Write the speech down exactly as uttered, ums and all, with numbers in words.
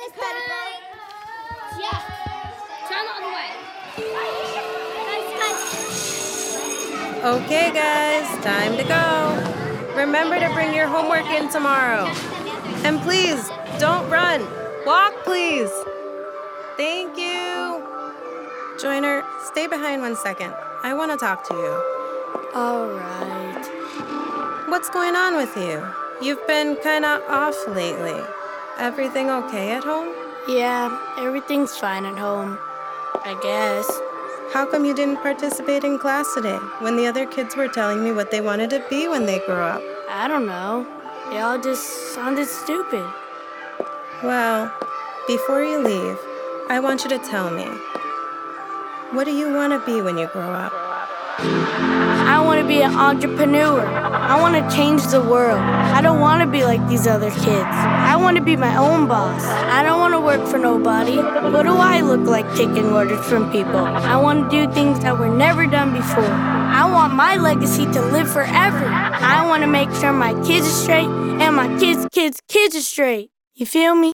Yeah. Turn on the way. Okay, guys, time to go. Remember to bring your homework in tomorrow. And please, don't run. Walk, please. Thank you. Joiner, stay behind one second. I want to talk to you. All right. What's going on with you? You've been kind of off lately. Everything okay at home? Yeah, everything's fine at home, I guess. How come you didn't participate in class today when the other kids were telling me what they wanted to be when they grow up? I don't know. They all just sounded stupid. Well, before you leave, I want you to tell me, what do you want to be when you grow up? I want to be an entrepreneur. I want to change the world. I don't want to be like these other kids. I want to be my own boss. I don't want to work for nobody. What do I look like taking orders from people? I want to do things that were never done before. I want my legacy to live forever. I want to make sure my kids are straight and my kids' kids' kids are straight. You feel me?